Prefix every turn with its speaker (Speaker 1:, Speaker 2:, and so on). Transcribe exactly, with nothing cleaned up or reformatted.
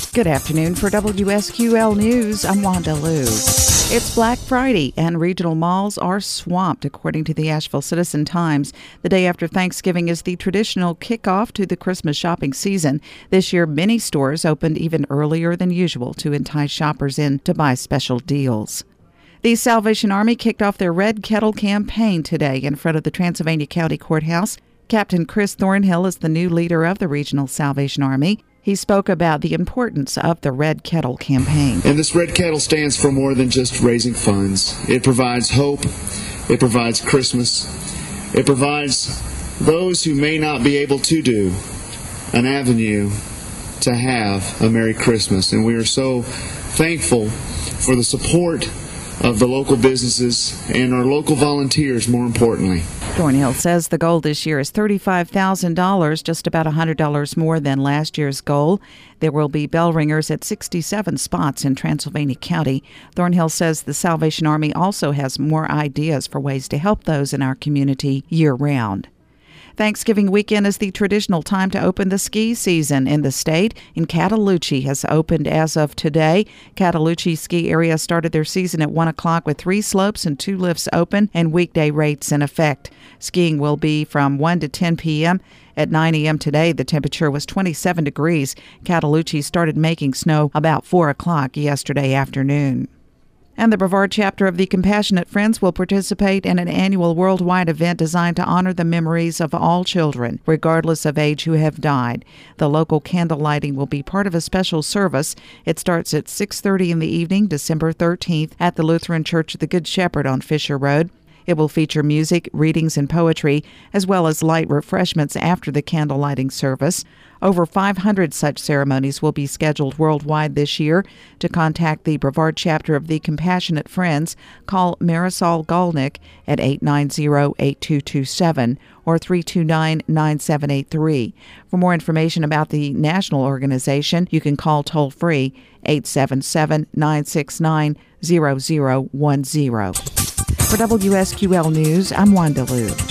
Speaker 1: Good afternoon. For W S Q L News, I'm Wanda Liu. It's Black Friday, and regional malls are swamped, according to the Asheville Citizen-Times. The day after Thanksgiving is the traditional kickoff to the Christmas shopping season. This year, many stores opened even earlier than usual to entice shoppers in to buy special deals. The Salvation Army kicked off their Red Kettle campaign today in front of the Transylvania County Courthouse. Captain Chris Thornhill is the new leader of the Regional Salvation Army. He spoke about the importance of the Red Kettle campaign.
Speaker 2: And this Red Kettle stands for more than just raising funds. It provides hope. It provides Christmas. It provides those who may not be able to do an avenue to have a Merry Christmas. And we are so thankful for the support of the local businesses and our local volunteers, more importantly.
Speaker 1: Thornhill says the goal this year is thirty-five thousand dollars, just about one hundred dollars more than last year's goal. There will be bell ringers at sixty-seven spots in Transylvania County. Thornhill says the Salvation Army also has more ideas for ways to help those in our community year-round. Thanksgiving weekend is the traditional time to open the ski season in the state, and Cataloochee has opened as of today. Cataloochee ski area started their season at one o'clock with three slopes and two lifts open and weekday rates in effect. Skiing will be from one to ten p.m. At nine a.m. today, the temperature was twenty-seven degrees. Cataloochee started making snow about four o'clock yesterday afternoon. And the Brevard chapter of the Compassionate Friends will participate in an annual worldwide event designed to honor the memories of all children, regardless of age, who have died. The local candle lighting will be part of a special service. It starts at six thirty in the evening, December thirteenth, at the Lutheran Church of the Good Shepherd on Fisher Road. It will feature music, readings, and poetry, as well as light refreshments after the candle lighting service. Over five hundred such ceremonies will be scheduled worldwide this year. To contact the Brevard chapter of the Compassionate Friends, call Marisol Golnick at eight nine zero, eight two two seven or three two nine, nine seven eight three. For more information about the national organization, you can call toll-free eight seven seven, nine six nine, zero zero one zero. For W S Q L News, I'm Wanda Liu.